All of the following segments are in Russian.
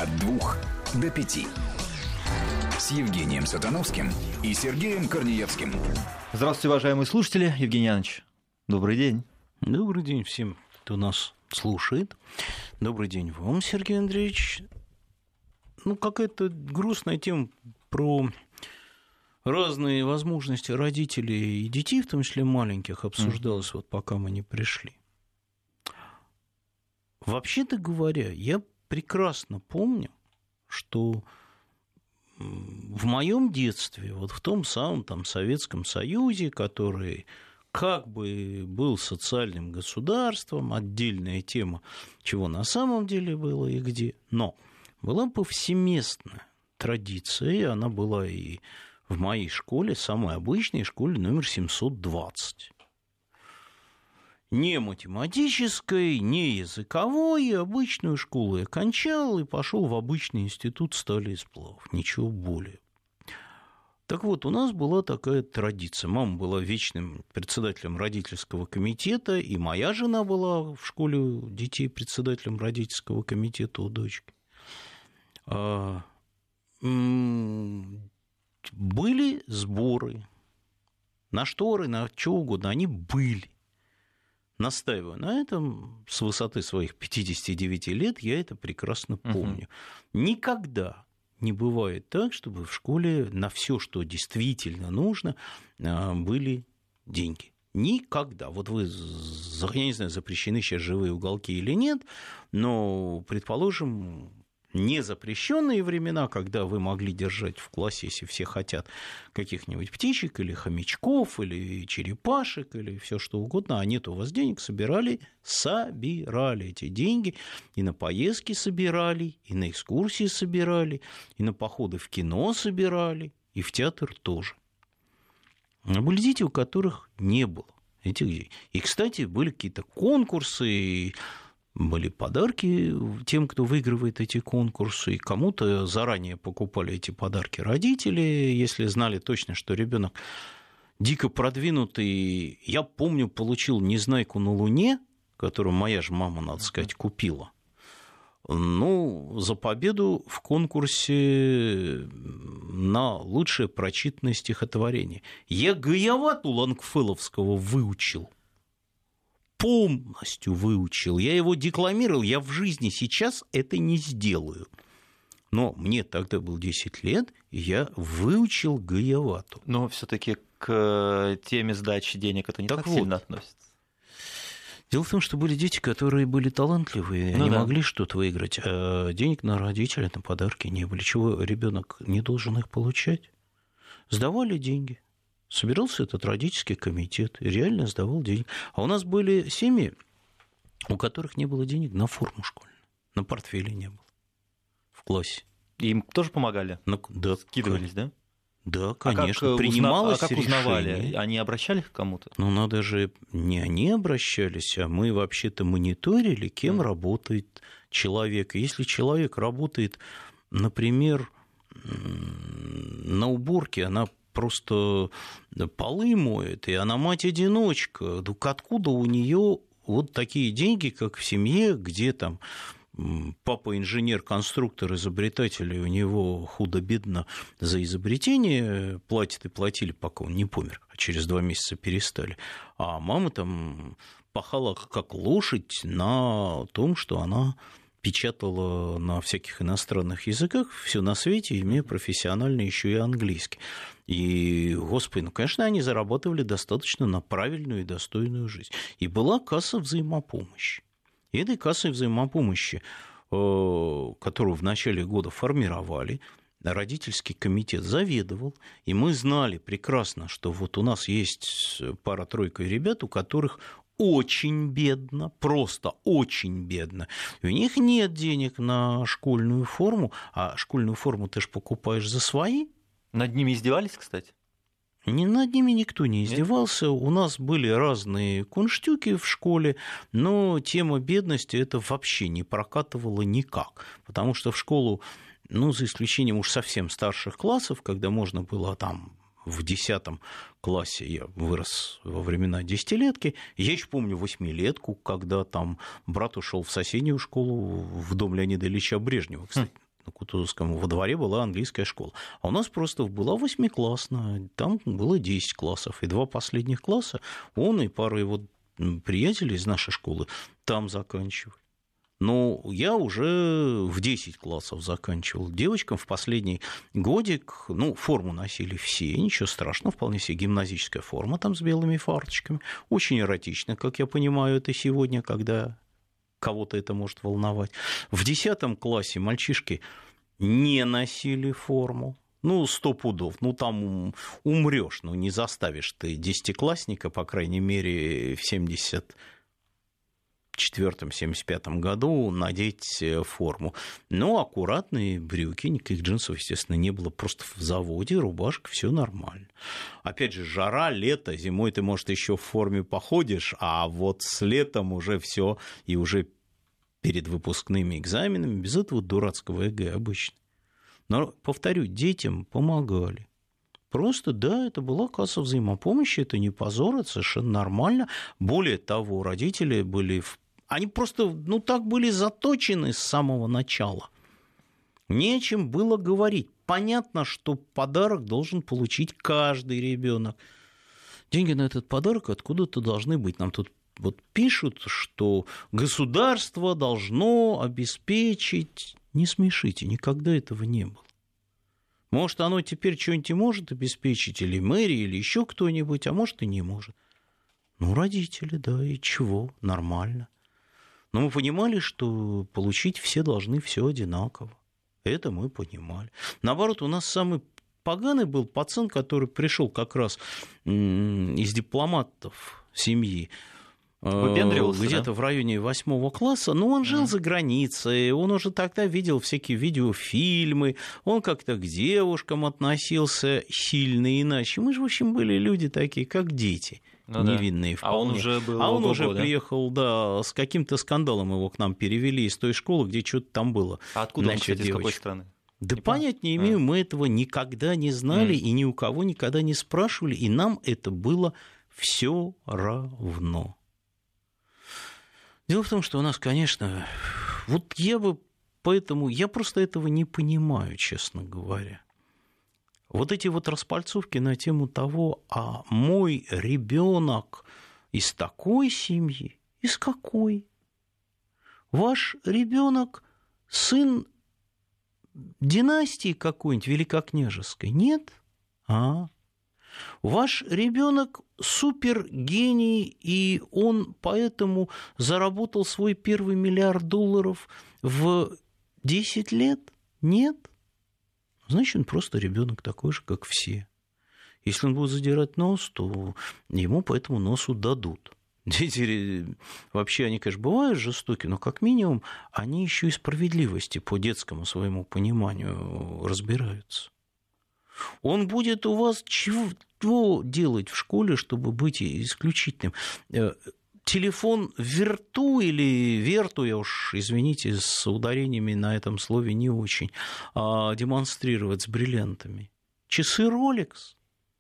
От 2 до 5. С Евгением Сатановским и Сергеем Корнеевским. Здравствуйте, уважаемые слушатели. Евгений Янович, добрый день. Добрый день всем, кто нас слушает. Добрый день вам, Сергей Андреевич. Какая-то грустная тема про разные возможности родителей и детей, в том числе маленьких, обсуждалась, пока мы не пришли. Вообще-то говоря, я прекрасно помню, что в моем детстве, в том самом Советском Союзе, который как бы был социальным государством, отдельная тема, чего на самом деле было и где, но была повсеместная традиция, и она была и в моей школе, самой обычной школе номер 720. Не математической, не языковой, обычную школу я окончал и пошел в обычный институт стали и сплавов, ничего более. Так вот, у нас была такая традиция. Мама была вечным председателем родительского комитета, и моя жена была в школе детей председателем родительского комитета у дочки. Были сборы на шторы, на что угодно, они были. Настаиваю на этом, с высоты своих 59 лет я это прекрасно помню. Никогда не бывает так, чтобы в школе на все, что действительно нужно, были деньги. Никогда. Вы, я не знаю, запрещены сейчас живые уголки или нет, но, предположим, незапрещенные времена, когда вы могли держать в классе, если все хотят, каких-нибудь птичек или хомячков, или черепашек, или все что угодно, а нет у вас денег, собирали эти деньги, и на поездки собирали, и на экскурсии собирали, и на походы в кино собирали, и в театр тоже. А были дети, у которых не было этих денег. И, кстати, были какие-то конкурсы, были подарки тем, кто выигрывает эти конкурсы, и кому-то заранее покупали эти подарки родители, если знали точно, что ребенок дико продвинутый. Я помню, получил «Незнайку на Луне», которую моя же мама, надо сказать, купила. За победу в конкурсе на лучшее прочитанное стихотворение. Я Гаявату Лонгфелловского выучил. Полностью выучил. Я его декламировал, я в жизни сейчас это не сделаю. Но мне тогда было 10 лет, и я выучил Гаявату. Но все-таки к теме сдачи денег это не так сильно относится. Дело в том, что были дети, которые были талантливые, они могли что-то выиграть, а денег на родителей, на подарки не было. Чего ребенок не должен их получать? Сдавали деньги. Собирался этот родительский комитет и реально сдавал деньги. А у нас были семьи, у которых не было денег на форму школьную, на портфеле не было в классе. И им тоже помогали? Да, скидывались, да? Да, конечно. Принималось как узнавали? решение. Они обращались к кому-то? Надо же, не они обращались, а мы вообще-то мониторили, кем работает человек. Если человек работает, например, на уборке, она просто полы моет, и она мать-одиночка. Откуда у нее такие деньги, как в семье, где там папа инженер, конструктор, изобретатель, и у него худо-бедно за изобретение платят и платили, пока он не помер, а через 2 месяца перестали. А мама там пахала как лошадь на том, что она печатала на всяких иностранных языках, все на свете, имея профессионально еще и английский. И, Господи, конечно, они зарабатывали достаточно на правильную и достойную жизнь. И была касса взаимопомощи. И этой кассой взаимопомощи, которую в начале года формировали, родительский комитет заведовал, и мы знали прекрасно, что у нас есть пара-тройка ребят, у которых очень бедно, просто очень бедно. И у них нет денег на школьную форму, а школьную форму ты же покупаешь за свои. Над ними издевались, кстати? Над ними никто не издевался. Нет? У нас были разные кунштюки в школе, но тема бедности это вообще не прокатывала никак, потому что в школу, за исключением уж совсем старших классов, когда можно было там в 10 классе, я вырос во времена десятилетки, я еще помню 8-летку, когда там брат ушел в соседнюю школу, в дом Леонида Ильича Брежнева, кстати. на Кутузовском, во дворе была английская школа. А у нас просто была 8-классная, там было 10 классов. И 2 последних класса он и пара его приятелей из нашей школы там заканчивали. Но я уже в 10 классов заканчивал. Девочкам в последний годик, форму носили все, ничего страшного, вполне себе гимназическая форма там с белыми фарточками. Очень эротично, как я понимаю, это сегодня, когда кого-то это может волновать. В 10 классе мальчишки не носили форму. 100 пудов. Там умрешь, не заставишь ты 10-классника, по крайней мере, в 74-75 году надеть форму. Аккуратные брюки, никаких джинсов, естественно, не было. Просто в заводе, рубашка, все нормально. Опять же, жара, лето, зимой ты, может, еще в форме походишь, а вот с летом уже все, и уже перед выпускными экзаменами, без этого дурацкого ЕГЭ обычно. Но, повторю, детям помогали. Просто, да, это была касса взаимопомощи, это не позор, это совершенно нормально. Более того, родители были... Они просто, так были заточены с самого начала. Не о чем было говорить. Понятно, что подарок должен получить каждый ребенок. Деньги на этот подарок откуда-то должны быть. Нам тут пишут, что государство должно обеспечить... Не смешите, никогда этого не было. Может, оно теперь что-нибудь и может обеспечить, или мэрия, или еще кто-нибудь, а может, и не может. Родители, да, и чего, нормально. Но мы понимали, что получить все должны все одинаково. Это мы понимали. Наоборот, у нас самый поганый был пацан, который пришел как раз из дипломатов семьи, где-то в районе 8 класса, но он жил за границей, он уже тогда видел всякие видеофильмы, он как-то к девушкам относился сильно иначе. Мы же, в общем, были люди такие, как дети, невинные вполне. А он уже был приехал, с каким-то скандалом, его к нам перевели из той школы, где что-то там было. А откуда он, кстати, из какой страны? Да понять не имею, мы этого никогда не знали и ни у кого никогда не спрашивали, и нам это было все равно. Дело в том, что у нас, конечно, я просто этого не понимаю, честно говоря. Эти распальцовки на тему того, а мой ребенок из такой семьи, из какой? Ваш ребенок сын династии какой-нибудь великокняжеской? Нет? Ваш ребенок супергений, и он поэтому заработал свой первый $1 миллиард в 10 лет? Нет. Значит, он просто ребенок такой же, как все. Если он будет задирать нос, то ему по этому носу дадут. Дети вообще, они, конечно, бывают жестоки, но как минимум они еще и справедливости по детскому своему пониманию разбираются. Он будет у вас чего делать в школе, чтобы быть исключительным? Телефон верту или верту, я уж, извините, с ударениями на этом слове не очень, демонстрировать с бриллиантами. Часы Rolex?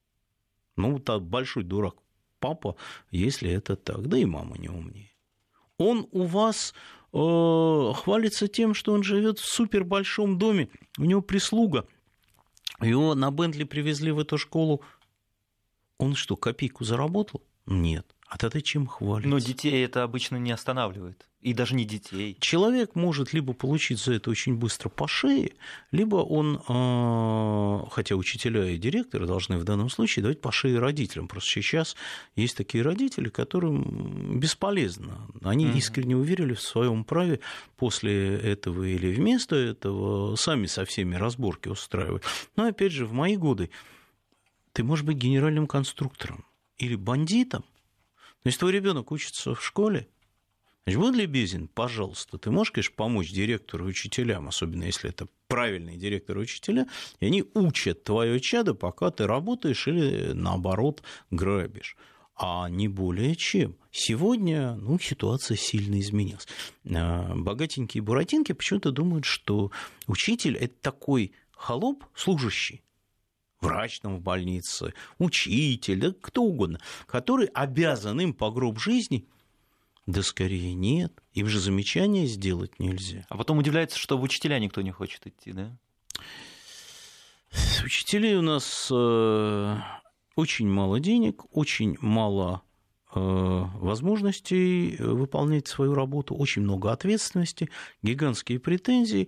Большой дурак папа, если это так. Да и мама не умнее. Он у вас хвалится тем, что он живет в супербольшом доме, у него прислуга. Его на Бентли привезли в эту школу. Он что, копейку заработал? Нет. А тогда чем хвалится? Но детей это обычно не останавливает. И даже не детей. Человек может либо получить за это очень быстро по шее, либо он, хотя учителя и директоры должны в данном случае давать по шее родителям. Просто сейчас есть такие родители, которым бесполезно. Они искренне уверили в своем праве после этого или вместо этого сами со всеми разборки устраивать. Но опять же, в мои годы ты можешь быть генеральным конструктором или бандитом. Но если твой ребенок учится в школе, значит, будь любезен, пожалуйста, ты можешь, конечно, помочь директору и учителям, особенно если это правильные директоры и учителя, и они учат твое чадо, пока ты работаешь или, наоборот, грабишь. А не более чем. Сегодня ситуация сильно изменилась. Богатенькие буратинки почему-то думают, что учитель – это такой холоп, служащий, врач там в больнице, учитель, да кто угодно, который обязан им по гроб жизни. Да скорее нет. Им же замечания сделать нельзя. А потом удивляется, что в учителя никто не хочет идти, да? Учителей у нас очень мало денег, очень мало возможностей выполнять свою работу, очень много ответственности, гигантские претензии,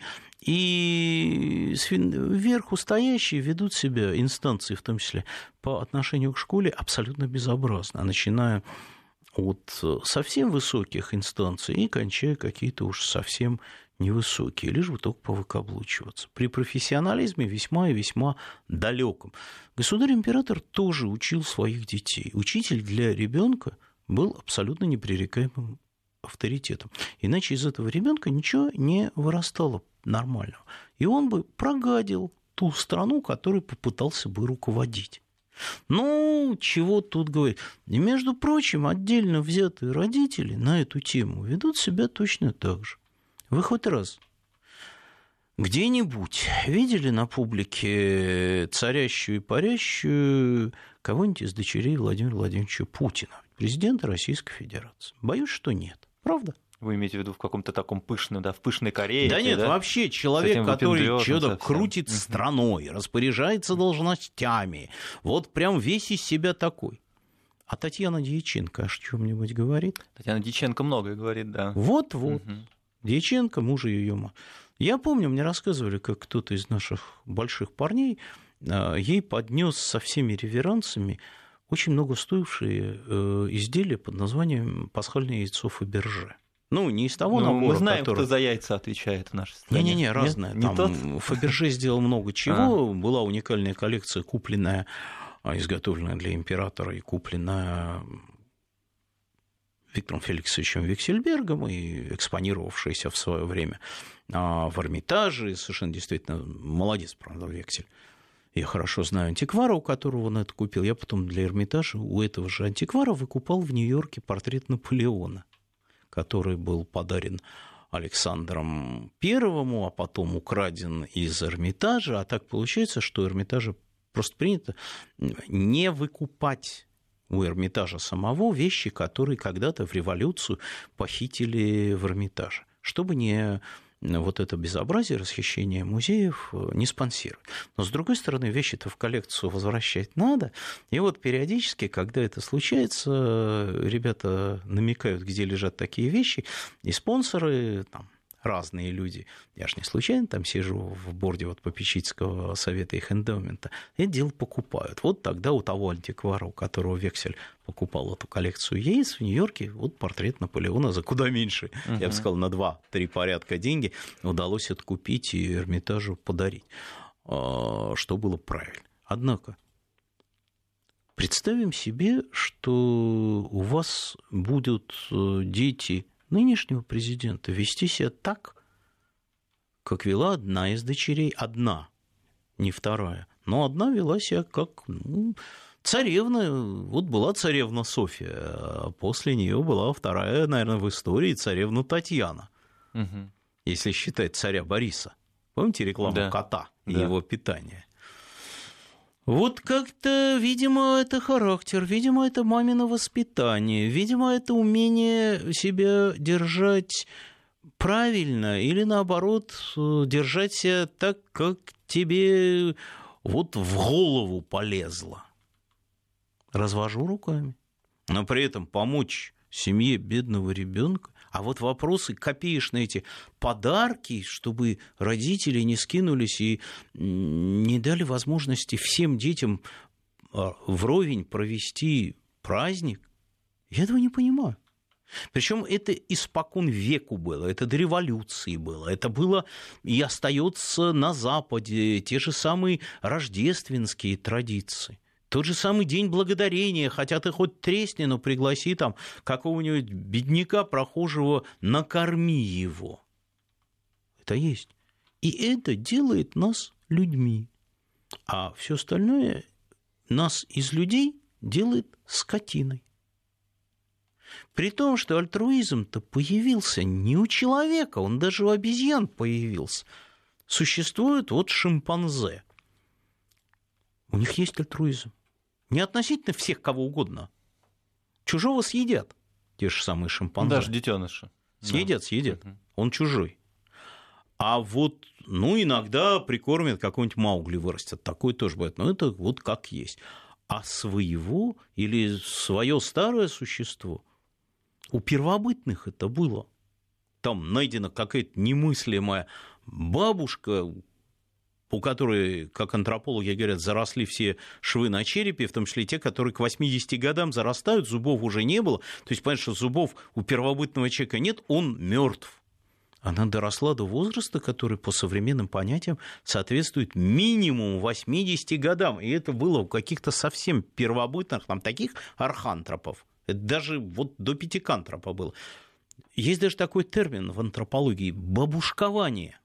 и сверху стоящие ведут себя, инстанции в том числе, по отношению к школе абсолютно безобразно, начиная от совсем высоких инстанций и кончая какие-то уж совсем невысокие, лишь бы только повыкаблучиваться. При профессионализме весьма и весьма далеком. Государь-император тоже учил своих детей. Учитель для ребенка был абсолютно непререкаемым авторитетом. Иначе из этого ребенка ничего не вырастало нормального. И он бы прогадил ту страну, которую попытался бы руководить. Ну, чего тут говорить. И, между прочим, отдельно взятые родители на эту тему ведут себя точно так же. Вы хоть раз где-нибудь видели на публике царящую и парящую кого-нибудь из дочерей Владимира Владимировича Путина, президента Российской Федерации? Боюсь, что нет. Правда? Вы имеете в виду в каком-то таком пышном, да, в пышной карете? Да нет, вообще человек, который что-то крутит страной, распоряжается должностями, вот прям весь из себя такой. А Татьяна Дьяченко аж что-нибудь говорит? Татьяна Дьяченко многое говорит, да. Вот-вот. Дьяченко, мужа ее мать. Я помню, мне рассказывали, как кто-то из наших больших парней ей поднес со всеми реверансами очень много стоившие изделия под названием «Пасхальное яйцо Фаберже». Ну, не из того набора, мы знаем, который... кто за яйца отвечает в нашей стране. Не-не-не, разное. Не тот? Фаберже сделал много чего. Была уникальная коллекция, купленная, изготовленная для императора и купленная Виктором Феликсовичем Виксельбергом и экспонировавшаяся в свое время в Эрмитаже. Совершенно действительно молодец, правда, Вексель. Я хорошо знаю антиквара, у которого он это купил. Я потом для Эрмитажа у этого же антиквара выкупал в Нью-Йорке портрет Наполеона, который был подарен Александром I, а потом украден из Эрмитажа. А так получается, что у Эрмитажа просто принято не выкупать у Эрмитажа самого вещи, которые когда-то в революцию похитили в Эрмитаже, чтобы не вот это безобразие, расхищение музеев не спонсировать. Но, с другой стороны, вещи-то в коллекцию возвращать надо. И вот периодически, когда это случается, ребята намекают, где лежат такие вещи, и спонсоры, там, разные люди, я же не случайно там сижу в борде вот попечительского совета их эндоумента, это дело покупают. Вот тогда у того антиквара, у которого Вексель покупал эту коллекцию яиц в Нью-Йорке, вот портрет Наполеона за куда меньше, я бы сказал, на 2-3 порядка деньги удалось откупить и Эрмитажу подарить, что было правильно. Однако, представим себе, что у вас будут дети нынешнего президента вести себя так, как вела одна из дочерей, одна, не вторая, но одна вела себя как царевна. Вот была царевна Софья, а после нее была вторая, наверное, в истории царевна Татьяна, если считать царя Бориса. Помните рекламу кота и его питание? Вот как-то, видимо, это характер, видимо, это мамино воспитание, видимо, это умение себя держать правильно или, наоборот, держать себя так, как тебе вот в голову полезло. Развожу руками. Но при этом помочь семье бедного ребенка. А вот вопросы копеечные, эти подарки, чтобы родители не скинулись и не дали возможности всем детям вровень провести праздник, я этого не понимаю. Причем это испокон веку было, это до революции было, это было и остается на Западе, те же самые рождественские традиции. Тот же самый День Благодарения, хотя ты хоть тресни, но пригласи там какого-нибудь бедняка прохожего, накорми его. Это есть. И это делает нас людьми. А все остальное нас из людей делает скотиной. При том, что альтруизм-то появился не у человека, он даже у обезьян появился. Существует вот шимпанзе. У них есть альтруизм. Не относительно всех, кого угодно. Чужого съедят, те же самые шимпанзе. Даже детеныши. Съедят. Он чужой. А вот, иногда прикормят, какой-нибудь Маугли вырастет. Такое тоже бывает. Но это вот как есть. А своего или свое старое существо, у первобытных это было. Там найдена какая-то немыслимая бабушка, у которой, как антропологи говорят, заросли все швы на черепе, в том числе те, которые к 80 годам зарастают, зубов уже не было. То есть, понятно, что зубов у первобытного человека нет, он мертв. Она доросла до возраста, который по современным понятиям соответствует минимум 80 годам. И это было у каких-то совсем первобытных, там, таких архантропов. Это даже вот до пятикантропа было. Есть даже такой термин в антропологии – бабушкование.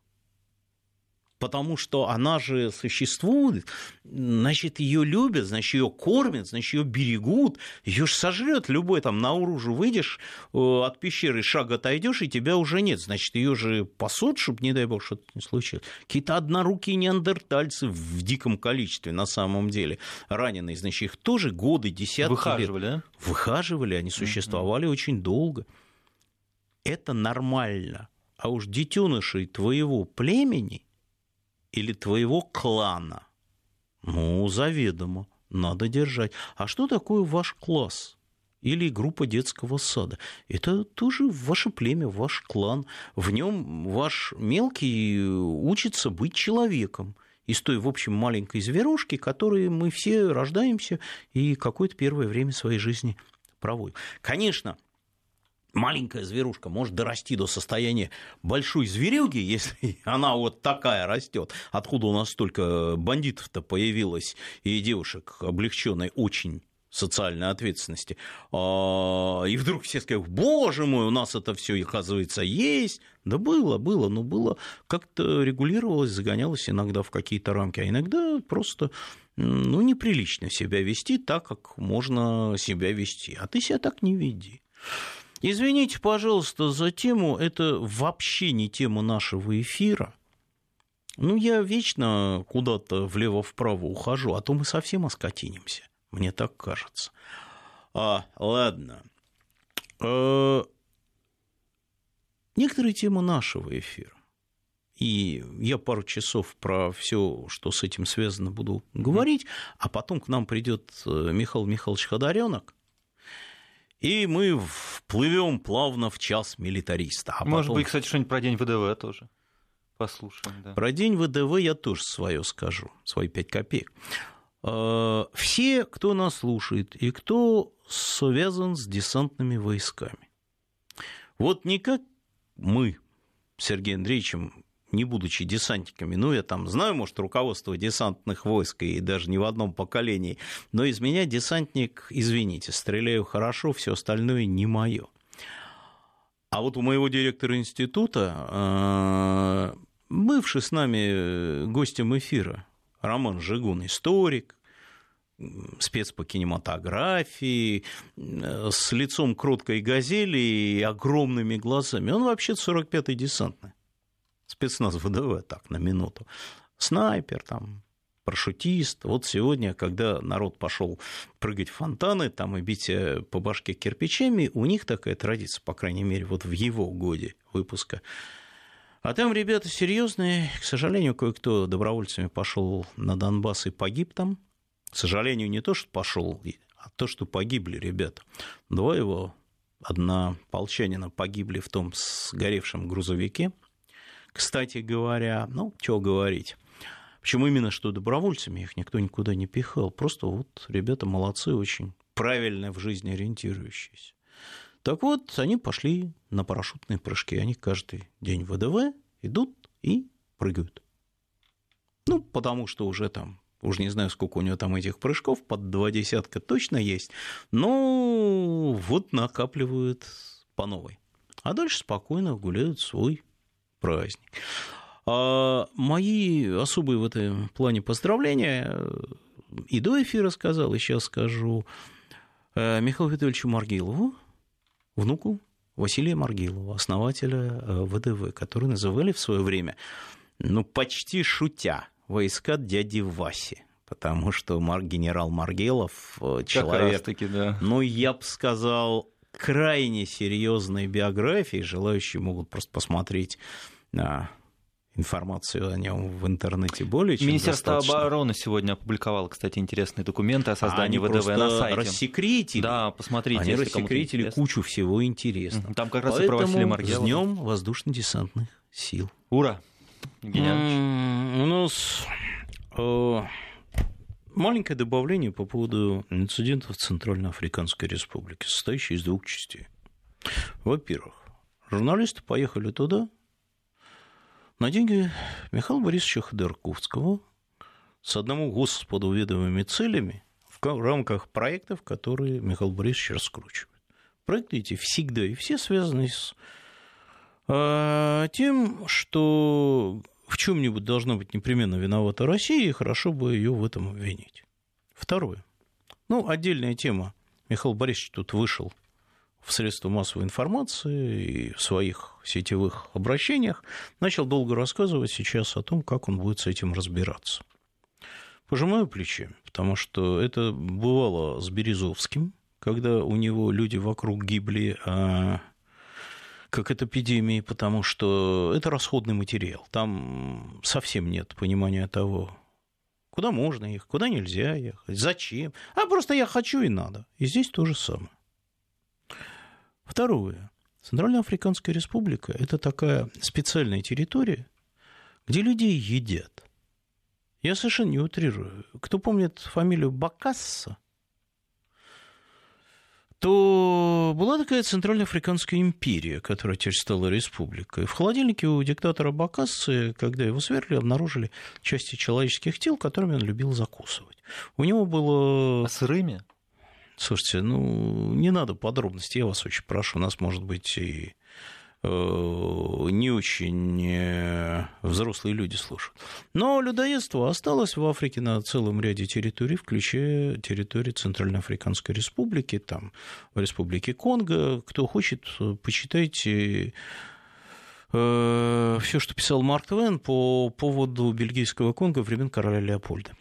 Потому что она же существует, значит, ее любят, значит, ее кормят, значит, ее берегут, ее же сожрет любой, там, наружу выйдешь от пещеры, шаг отойдешь, и тебя уже нет, значит, ее же пасут, чтобы, не дай бог, что-то не случилось. Какие-то однорукие неандертальцы в диком количестве, на самом деле, раненые, значит, их тоже годы, десятки выхаживали, лет. Да? Выхаживали, они существовали очень долго. Это нормально. А уж детенышей твоего племени или твоего клана, заведомо, надо держать. А что такое ваш класс? Или группа детского сада? Это тоже ваше племя, ваш клан. В нем ваш мелкий учится быть человеком. Из той, в общем, маленькой зверушки, которой мы все рождаемся и какое-то первое время своей жизни проводим. Конечно, маленькая зверушка может дорасти до состояния большой зверюги, если она вот такая растет. Откуда у нас столько бандитов-то появилось и девушек, облегченной очень социальной ответственности. И вдруг все сказали: боже мой, у нас это все, оказывается, есть. Да было, но было как-то регулировалось, загонялось иногда в какие-то рамки, а иногда просто неприлично себя вести так, как можно себя вести. А ты себя так не веди. Извините, пожалуйста, за тему, это вообще не тема нашего эфира. Я вечно куда-то влево-вправо ухожу, а то мы совсем оскотинимся, мне так кажется. Ладно. Некоторые темы нашего эфира, и я пару часов про все, что с этим связано, буду говорить, а потом к нам придет Михаил Михайлович Ходоренок, и мы вплывем плавно в час милитариста. Может быть, кстати, что-нибудь про День ВДВ тоже послушаем. Да. Про День ВДВ я тоже свое скажу, свои 5 копеек. Все, кто нас слушает и кто связан с десантными войсками, вот никак мы с Сергеем Андреевичем, не будучи десантниками, я там знаю, может, руководство десантных войск и даже не в одном поколении, но из меня десантник, извините, стреляю хорошо, все остальное не мое. А вот у моего директора института, бывший с нами гостем эфира, Роман Жигун, историк, спец по кинематографии, с лицом кроткой газели и огромными глазами, он вообще-то 45-й десантный. Спецназ ВДВ, так, на минуту. Снайпер, там, парашютист. Вот сегодня, когда народ пошел прыгать в фонтаны там, и бить по башке кирпичами, у них такая традиция, по крайней мере, вот в его годе выпуска. А там ребята серьезные. К сожалению, кое-кто добровольцами пошел на Донбасс и погиб там. К сожалению, не то, что пошел, а то, что погибли ребята. 2 его однополчанина погибли в том сгоревшем грузовике. Кстати говоря, что говорить. Почему именно что добровольцами? Их никто никуда не пихал. Просто вот ребята молодцы, очень правильно в жизни ориентирующиеся. Так вот, они пошли на парашютные прыжки. Они каждый день в ВДВ идут и прыгают. Потому что уже там, уж не знаю, сколько у него там этих прыжков, под 20 точно есть. Но вот накапливают по новой. А дальше спокойно гуляют свой праздник. Мои особые в этом плане поздравления и до эфира сказал, и сейчас скажу Михаилу Витальевичу Маргилову, внуку Василия Маргилова, основателя ВДВ, который называли в свое время, почти шутя, войска дяди Васи. Потому что генерал Маргилов человек, да. я бы сказал, крайне серьезной биографией. Желающие могут просто посмотреть информацию о нем в интернете более чем Министерство достаточно. обороны сегодня опубликовало, кстати, интересные документы о создании Они ВДВ на сайте. рассекретили. Да, посмотрите. Они если кому-то рассекретили интересно. кучу всего интересного. Там как раз и про Василия Поэтому Маргелова. с Днем воздушно-десантных сил. Ура! Евгений Иванович. У нас маленькое добавление по поводу инцидента в Центральноафриканской Республике, состоящей из двух частей. Во-первых, журналисты поехали туда на деньги Михаила Борисовича Ходорковского с одному Господу ведомыми целями в рамках проектов, которые Михаил Борисович раскручивает. Проекты эти всегда и все связаны с тем, что в чем-нибудь должна быть непременно виновата Россия, и хорошо бы ее в этом обвинить. Второе. Отдельная тема. Михаил Борисович тут вышел в средства массовой информации и в своих сетевых обращениях, начал долго рассказывать сейчас о том, как он будет с этим разбираться. Пожимаю плечами, потому что это бывало с Березовским, когда у него люди вокруг гибли, как от эпидемии, потому что это расходный материал. Там совсем нет понимания того, куда можно ехать, куда нельзя ехать, зачем. Просто я хочу и надо. И здесь то же самое. Второе. Центральноафриканская Республика – это такая специальная территория, где людей едят. Я совершенно не утрирую. Кто помнит фамилию Бокасса, то была такая Центральноафриканская империя, которая теперь стала республикой. В холодильнике у диктатора Бокассы, когда его свергли, обнаружили части человеческих тел, которыми он любил закусывать. У него было... сырыми? Слушайте, не надо подробностей, я вас очень прошу. У нас, может быть, и не очень взрослые люди слушают. Но людоедство осталось в Африке на целом ряде территорий, включая территории Центральноафриканской Республики, там, в Республике Конго. Кто хочет, почитайте все, что писал Марк Твен по поводу бельгийского Конго времен короля Леопольда.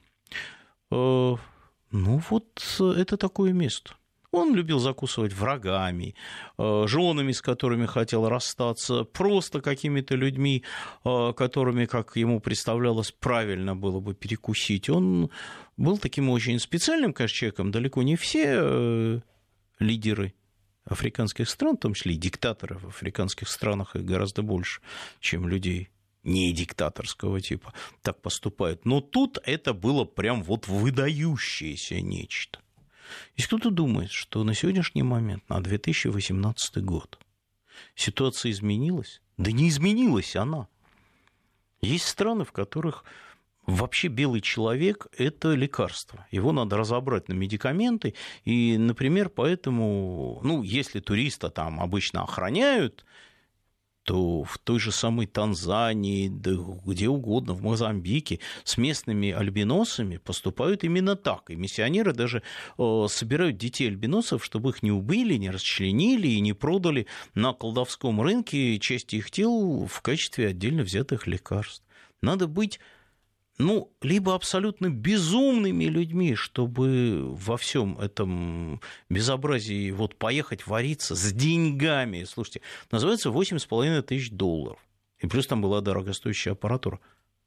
Это такое место. Он любил закусывать врагами, женами, с которыми хотел расстаться, просто какими-то людьми, которыми, как ему представлялось, правильно было бы перекусить. Он был таким очень специальным, конечно, человеком. Далеко не все лидеры африканских стран, в том числе и диктаторы в африканских странах, их гораздо больше, чем людей не диктаторского типа, так поступают. Но тут это было прям выдающееся нечто. Если кто-то думает, что на сегодняшний момент, на 2018 год, ситуация изменилась, да не изменилась она. Есть страны, в которых вообще белый человек – это лекарство. Его надо разобрать на медикаменты. И, например, поэтому, если туриста там обычно охраняют, то в той же самой Танзании, да где угодно, в Мозамбике, с местными альбиносами поступают именно так. И миссионеры даже собирают детей альбиносов, чтобы их не убили, не расчленили и не продали на колдовском рынке части их тел в качестве отдельно взятых лекарств. Надо быть либо абсолютно безумными людьми, чтобы во всем этом безобразии поехать вариться с деньгами. Слушайте, называется $8,5 тысяч. И плюс там была дорогостоящая аппаратура.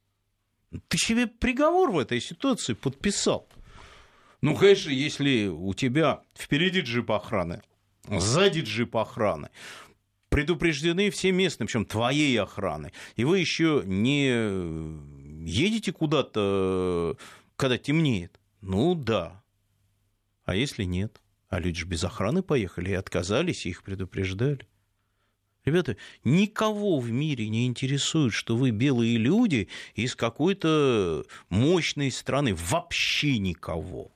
Ты себе приговор в этой ситуации подписал. Конечно, если у тебя впереди джип охраны, сзади джип охраны, предупреждены все местные, причем твоей охраны, и вы еще не едете куда-то, когда темнеет? Да. А если нет? А люди же без охраны поехали и отказались, и их предупреждали. Ребята, никого в мире не интересует, что вы белые люди из какой-то мощной страны. Вообще никого.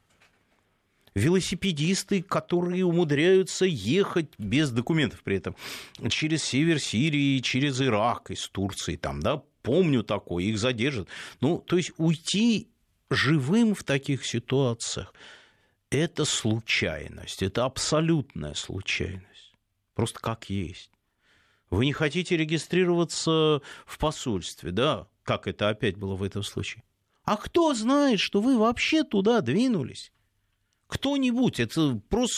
Велосипедисты, которые умудряются ехать без документов при этом через север Сирии, через Ирак, из Турции, помню такое, их задержат. То есть уйти живым в таких ситуациях – это случайность, это абсолютная случайность, просто как есть. Вы не хотите регистрироваться в посольстве, да, как это опять было в этом случае. А кто знает, что вы вообще туда двинулись? Кто-нибудь, это просто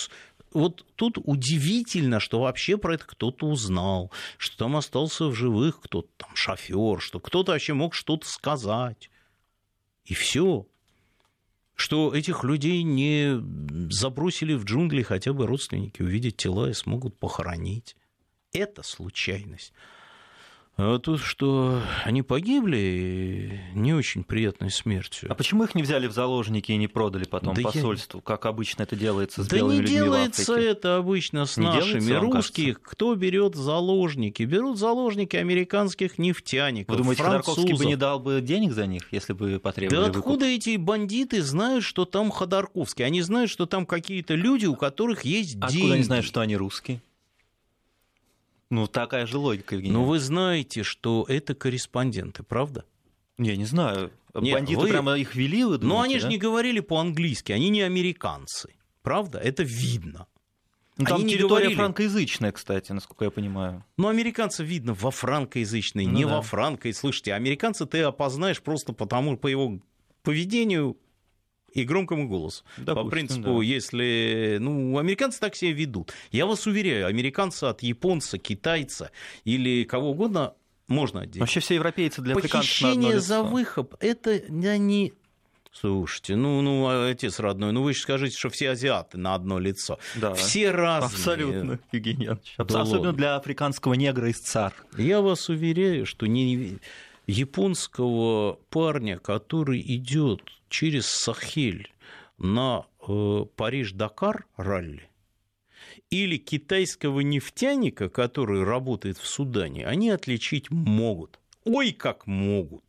вот тут удивительно, что вообще про это кто-то узнал, что там остался в живых кто-то, там шофер, что кто-то вообще мог что-то сказать. И все. Что этих людей не забросили в джунгли хотя бы родственники, увидеть тела и смогут похоронить. Это случайность. А тут, что они погибли не очень приятной смертью. А почему их не взяли в заложники и не продали потом посольству, как обычно это делается с белыми людьми в Африке? Да не делается это обычно с нашими русских. Кто берет заложники? Берут заложники американских нефтяников, Вы думаете, французов. Ходорковский бы не дал бы денег за них, если бы потребовали Да выкуп? откуда эти бандиты знают, что там Ходорковский? Они знают, что там какие-то люди, у которых есть деньги. Откуда они знают, что они русские? Ну, такая же логика, Евгений. Но вы знаете, что это корреспонденты, правда? Я не знаю. Нет, бандиты прямо их вели, вы думаете? Но они же да? не говорили по-английски, они не американцы. Правда? Это видно. Ну, там они территория не говорили... франкоязычная, кстати, насколько я понимаю. Но американцев видно во франкоязычной, не во франко. Слушайте, американца ты опознаешь просто потому, по его поведению и громкому голосу. Допустим, по принципу, да. если... Ну, американцы так себя ведут. Я вас уверяю, американцы от японца, китайца или кого угодно можно отделить. Вообще все европейцы для африканцев на одно Похищение лицо. за выхоп, это не... Слушайте, отец родной, вы же скажите, что все азиаты на одно лицо. Да. Все разные. Абсолютно, Евгений Янович. Да Особенно ладно. для африканского негра из ЦАР. Я вас уверяю, что не японского парня, который идет через Сахель на Париж-Дакар ралли, или китайского нефтяника, который работает в Судане, они отличить могут. Ой, как могут.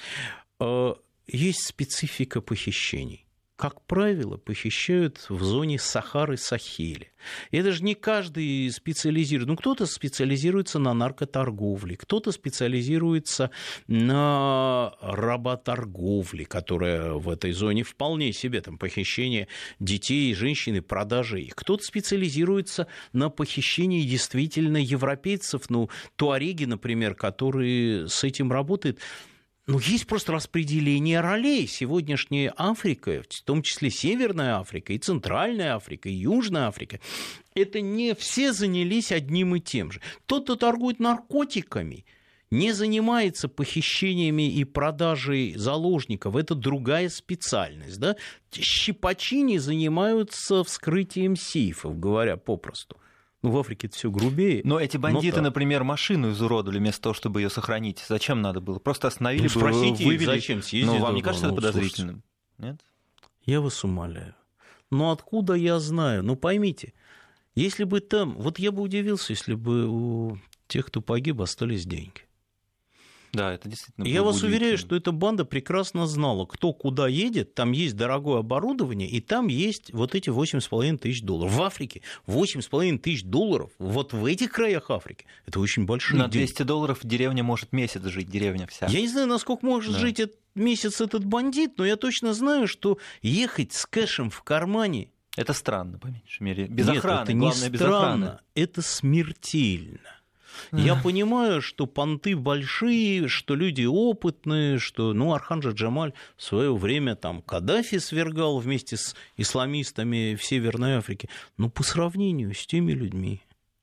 Есть специфика похищений. Как правило, похищают в зоне Сахары-Сахеля. Это же не каждый специализирует. Кто-то специализируется на наркоторговле, кто-то специализируется на работорговле, которая в этой зоне вполне себе, там, похищение детей и женщин и продажа их. Кто-то специализируется на похищении действительно европейцев, туареги, например, которые с этим работают. Есть просто распределение ролей. Сегодняшняя Африка, в том числе Северная Африка, и Центральная Африка, и Южная Африка, это не все занялись одним и тем же. Тот, кто торгует наркотиками, не занимается похищениями и продажей заложников. Это другая специальность. Да? Щипачи не занимаются вскрытием сейфов, говоря попросту. В Африке это все грубее. Но эти бандиты, например, машину изуродовали вместо того, чтобы ее сохранить. Зачем надо было? Просто остановили, спросите, вывели. зачем съездить? Но вам не кажется это подозрительным? Нет? Я вас умоляю. Откуда я знаю? Поймите, если бы там... я бы удивился, если бы у тех, кто погиб, остались деньги. Да, это действительно. Я вас уверяю, что эта банда прекрасно знала, кто куда едет, там есть дорогое оборудование, и там есть эти $8,5 тысяч. В Африке $8,5 тысяч, в этих краях Африки, это очень большие На деньги. $200 деревня может месяц жить, деревня вся. Я не знаю, насколько может жить месяц этот бандит, но я точно знаю, что ехать с кэшем в кармане... Это странно, по меньшей мере. Без Нет, охраны, это главное, не без странно, охраны. это смертельно. Я понимаю, что понты большие, что люди опытные, что, Арханджа Джамаль в свое время там Каддафи свергал вместе с исламистами в Северной Африке. Но по сравнению с теми людьми,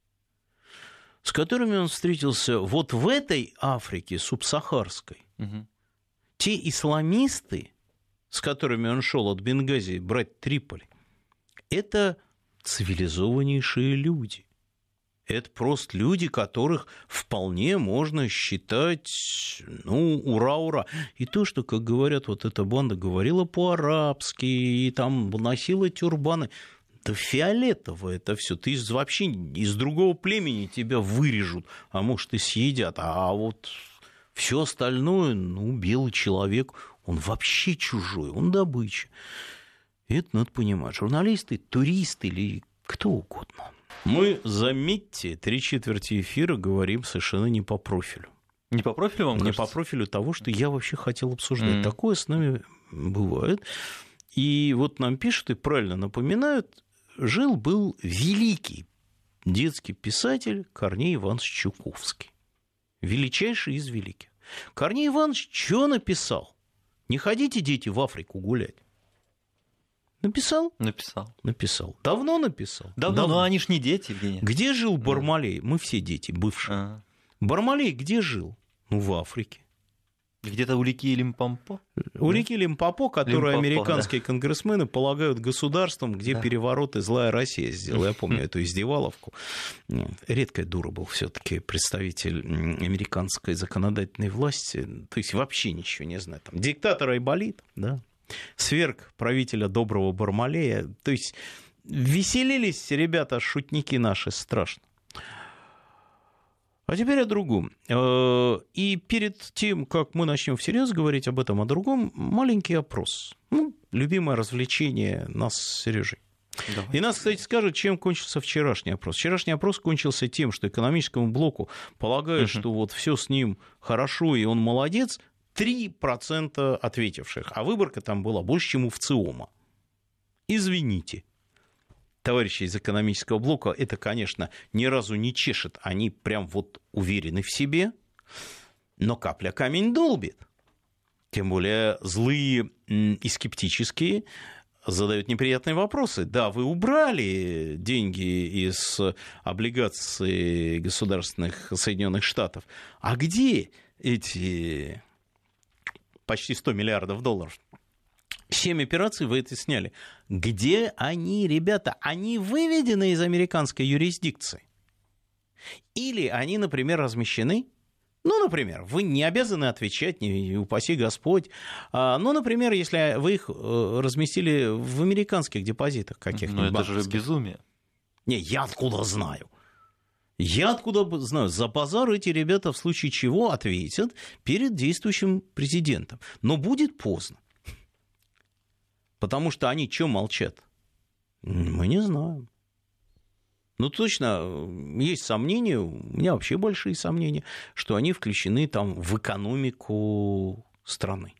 с которыми он встретился в этой Африке субсахарской, те исламисты, с которыми он шел от Бенгази брать Триполи, это цивилизованнейшие люди. Это просто люди, которых вполне можно считать, ура-ура. И то, что, как говорят, эта банда говорила по-арабски, и там носила тюрбаны, да фиолетово это все. Ты вообще из другого племени тебя вырежут, а может и съедят. А все остальное, белый человек, он вообще чужой, он добыча. Это надо понимать. Журналисты, туристы или кто угодно. Мы, заметьте, 3/4 эфира говорим совершенно не по профилю. Не по профилю вам кажется? Не по профилю того, что я вообще хотел обсуждать. Такое с нами бывает. И нам пишут и правильно напоминают, жил-был великий детский писатель Корней Иванович Чуковский. Величайший из великих. Корней Иванович что написал? Не ходите, дети, в Африку гулять. Написал? Написал. Давно написал? Давно, но они ж не дети, Евгений. Где жил Бармалей? Мы все дети, бывшие. Бармалей где жил? В Африке. Где-то у реки Лимпопо? У реки Лимпопо, которую американские конгрессмены полагают государством, где перевороты злая Россия сделала. Я помню эту издеваловку. Редкая дура был все-таки представитель американской законодательной власти. То есть вообще ничего не знает. Там диктатор Айболит, да? Сверг правителя доброго Бармалея. То есть веселились ребята, шутники наши, страшно. А теперь о другом. И перед тем, как мы начнем всерьез говорить об этом, о другом, маленький опрос. Любимое развлечение нас с Сережей. Давай. И нас, кстати, скажут, чем кончился вчерашний опрос. Вчерашний опрос кончился тем, что экономическому блоку полагают, что вот все с ним хорошо, и он молодец, 3% ответивших. А выборка там была больше, чем у ВЦИОМа. Извините. Товарищи из экономического блока, это, конечно, ни разу не чешет. Они прям вот уверены в себе, но капля камень долбит. Тем более злые и скептические задают неприятные вопросы. Да, вы убрали деньги из облигаций государственных Соединенных Штатов. А где эти почти 100 миллиардов долларов? 7 операций вы это сняли. Где они, ребята? Они выведены из американской юрисдикции? Или они, например, размещены? Ну, например, вы не обязаны отвечать, не упаси Господь. Ну, например, если вы их разместили в американских депозитах каких-нибудь. Ну, это же безумие. Не, я откуда знаю? Я откуда знаю? За базар эти ребята в случае чего ответят перед действующим президентом. Но будет поздно. Потому что они что молчат? Мы не знаем. Ну, точно, есть сомнения, у меня вообще большие сомнения, что они включены там в экономику страны.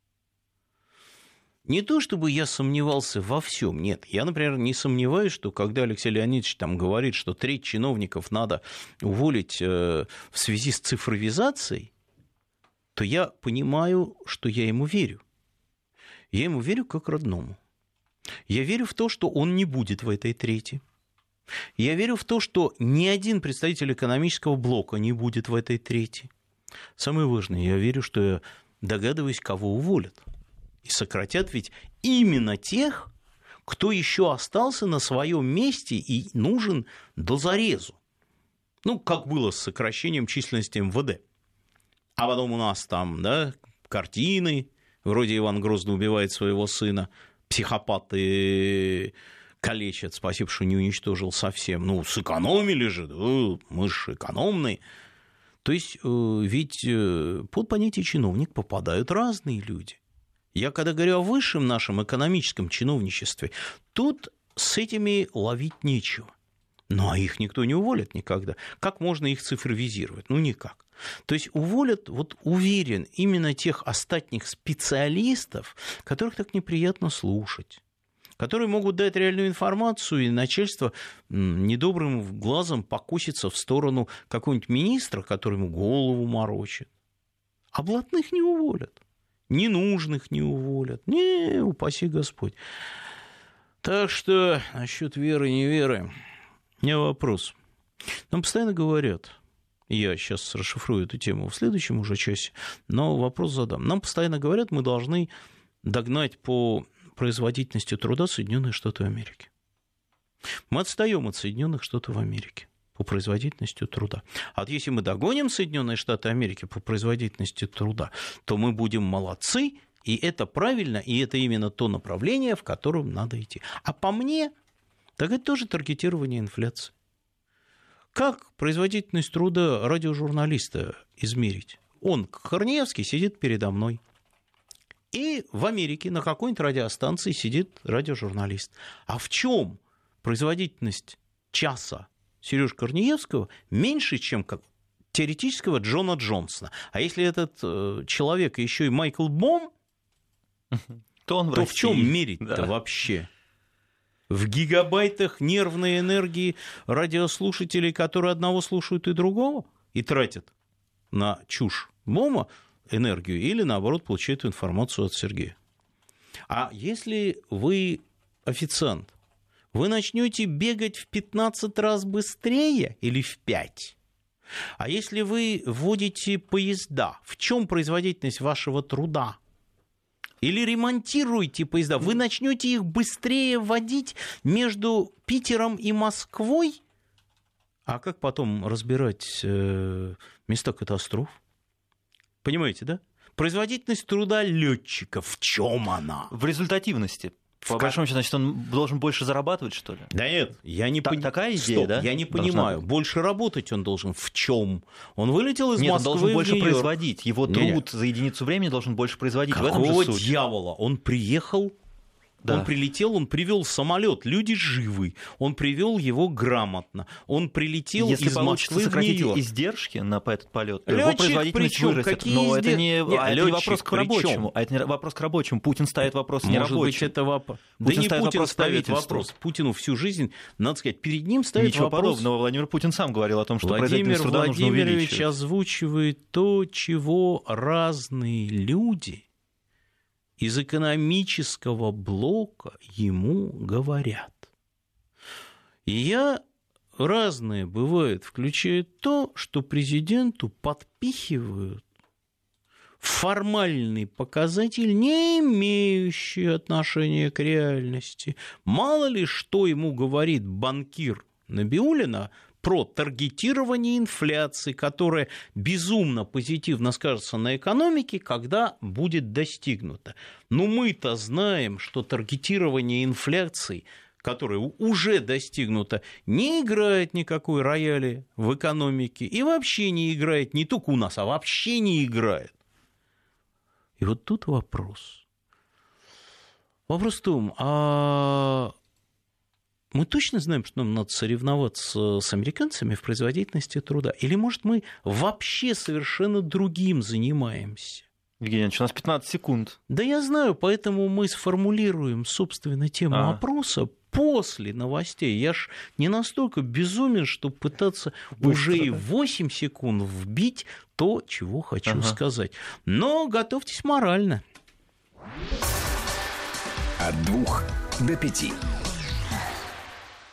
Не то, чтобы я сомневался во всем, нет. Я, например, не сомневаюсь, что когда Алексей Леонидович там говорит, что треть чиновников надо уволить в связи с цифровизацией, то я понимаю, что я ему верю. Я ему верю как родному. Я верю в то, что он не будет в этой трети. Я верю в то, что ни один представитель экономического блока не будет в этой трети. Самое важное, я верю, что я догадываюсь, кого уволят. И сократят ведь именно тех, кто еще остался на своем месте и нужен до зарезу. Ну, как было с сокращением численности МВД. А потом у нас там, да, картины. Вроде Иван Грозный убивает своего сына, психопаты калечат, спасибо, что не уничтожил совсем. Ну, сэкономили же, да, мы же экономные. То есть, ведь под понятие чиновник попадают разные люди. Я когда говорю о высшем нашем экономическом чиновничестве, тут с этими ловить нечего. Ну, а их никто не уволит никогда. Как можно их цифровизировать? Ну, никак. То есть уволят, вот уверен, именно тех остатних специалистов, которых так неприятно слушать, которые могут дать реальную информацию, и начальство недобрым глазом покосится в сторону какого-нибудь министра, который ему голову морочит. А блатных не уволят, ненужных не уволят. Не, упаси Господь. Так что насчет веры и неверы у меня вопрос. Нам постоянно говорят, я сейчас расшифрую эту тему в следующем уже часе, но вопрос задам. Нам постоянно говорят, мы должны догнать по производительности труда Соединенные Штаты Америки. Мы отстаем от Соединенных Штатов Америки по производительности труда. А вот если мы догоним Соединенные Штаты Америки по производительности труда, то мы будем молодцы, и это правильно, и это именно то направление, в котором надо идти. А по мне, так это тоже таргетирование инфляции. Как производительность труда радиожурналиста измерить? Он, Корнеевский, сидит передо мной. И в Америке на какой-нибудь радиостанции сидит радиожурналист. А в чем производительность часа Сережи Корнеевского меньше, чем как теоретического Джона Джонсона? А если этот человек еще и Майкл Бом, то в чем мерить-то вообще? В гигабайтах нервной энергии радиослушателей, которые одного слушают и другого, и тратят на чушь Бома энергию, или, наоборот, получают информацию от Сергея. А если вы официант, вы начнете бегать в 15 раз быстрее или в 5? А если вы водите поезда, в чем производительность вашего труда? Или ремонтируете поезда, вы начнете их быстрее водить между Питером и Москвой? А как потом разбирать места катастроф? Понимаете, да? Производительность труда летчика, в чем она? В результативности. По большому счету, значит, он должен больше зарабатывать, что ли? Да нет, я не понимаю. Такая идея, да? Я не понимаю. Больше работать он должен в чем? Он вылетел из Москвы он должен в больше Нью-Йорк. Производить. Его труд за единицу времени должен больше производить. Какого в этом же суть. дьявола? Он приехал, он прилетел, он привел самолет, люди живы, он привел его грамотно, он прилетел Если из Москвы в сократить Нью-Йорк. издержки на этот полет, то Лётчик его производительность причём? вырастет. Какие Но это Нет, не вопрос к рабочему. А это не вопрос к рабочему. Путин ставит вопрос не Может рабочим. быть, это вопрос. Да Путин не ставит Путин вопрос ставит правительству. вопрос. Путину всю жизнь, надо сказать, перед ним ставит Ничего вопрос. подобного. Владимир Путин сам говорил о том, что Владимир производительность труда нужно Владимирович увеличивать. озвучивает то, чего разные люди из экономического блока ему говорят. И разные бывает, включая то, что президенту подпихивают формальный показатель, не имеющий отношения к реальности. Мало ли, что ему говорит банкир Набиуллина про таргетирование инфляции, которая безумно позитивно скажется на экономике, когда будет достигнуто. Но мы-то знаем, что таргетирование инфляции, которое уже достигнуто, не играет никакой рояли в экономике и вообще не играет, не только у нас, а вообще не играет. И вот тут вопрос. Вопрос в том, а мы точно знаем, что нам надо соревноваться с американцами в производительности труда? Или, может, мы вообще совершенно другим занимаемся? Евгений Ильич, у нас 15 секунд. Да я знаю, поэтому мы сформулируем, собственно, тему опроса после новостей. Я ж не настолько безумен, чтобы пытаться уже и 8 секунд вбить то, чего хочу сказать. Но готовьтесь морально. От 2 до 5.